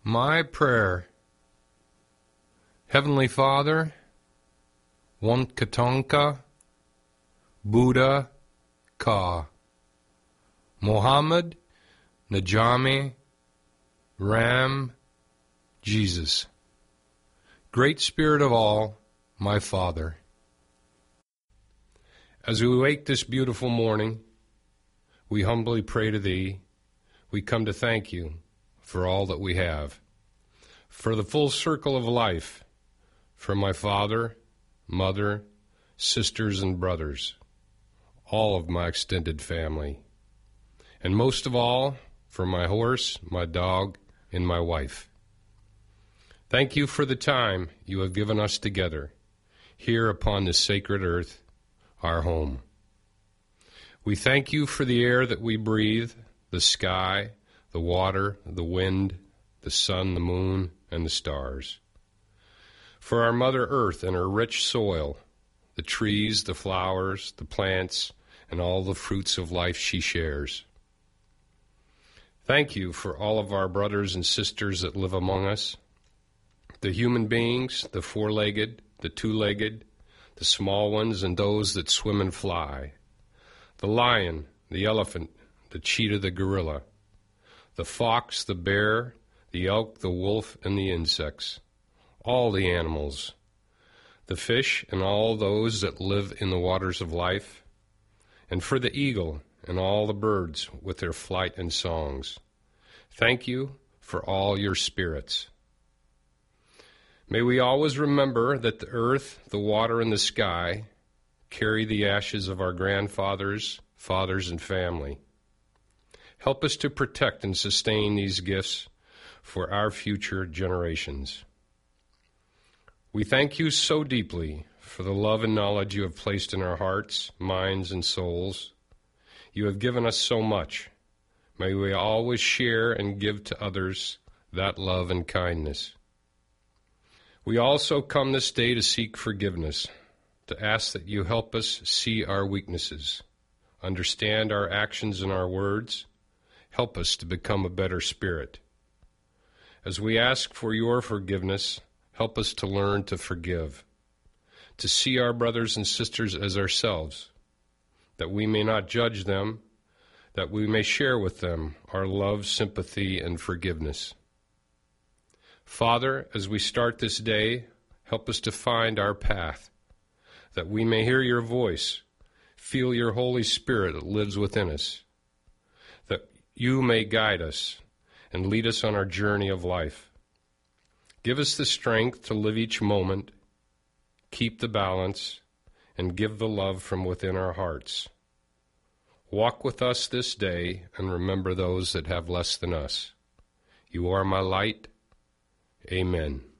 My prayer. Heavenly Father, Wankatonka, Buddha, Ka, Mohammed, Najami, Ram, Jesus. Great Spirit of all, my Father. As we wake this beautiful morning, we humbly pray to Thee. We come to thank You for all that we have, for the full circle of life, for my father, mother, sisters and brothers, all of my extended family, and most of all, for my horse, my dog, and my wife. Thank You for the time You have given us together, here upon this sacred earth, our home. We thank You for the air that we breathe, the sky, the water, the wind, the sun, the moon, and the stars. For our Mother Earth and her rich soil, the trees, the flowers, the plants, and all the fruits of life she shares. Thank You for all of our brothers and sisters that live among us, the human beings, the four-legged, the two-legged, the small ones, and those that swim and fly, the lion, the elephant, the cheetah, the gorilla, the fox, the bear, the elk, the wolf, and the insects, all the animals, the fish, and all those that live in the waters of life, and for the eagle and all the birds with their flight and songs. Thank You for all Your spirits. May we always remember that the earth, the water, and the sky carry the ashes of our grandfathers, fathers, and family. Help us to protect and sustain these gifts for our future generations. We thank You so deeply for the love and knowledge You have placed in our hearts, minds, and souls. You have given us so much. May we always share and give to others that love and kindness. We also come this day to seek forgiveness, to ask that You help us see our weaknesses, understand our actions and our words. Help us to become a better spirit. As we ask for Your forgiveness, help us to learn to forgive, to see our brothers and sisters as ourselves, that we may not judge them, that we may share with them our love, sympathy, and forgiveness. Father, as we start this day, help us to find our path, that we may hear Your voice, feel Your Holy Spirit that lives within us, that You may guide us and lead us on our journey of life. Give us the strength to live each moment, keep the balance, and give the love from within our hearts. Walk with us this day and remember those that have less than us. You are my light. Amen.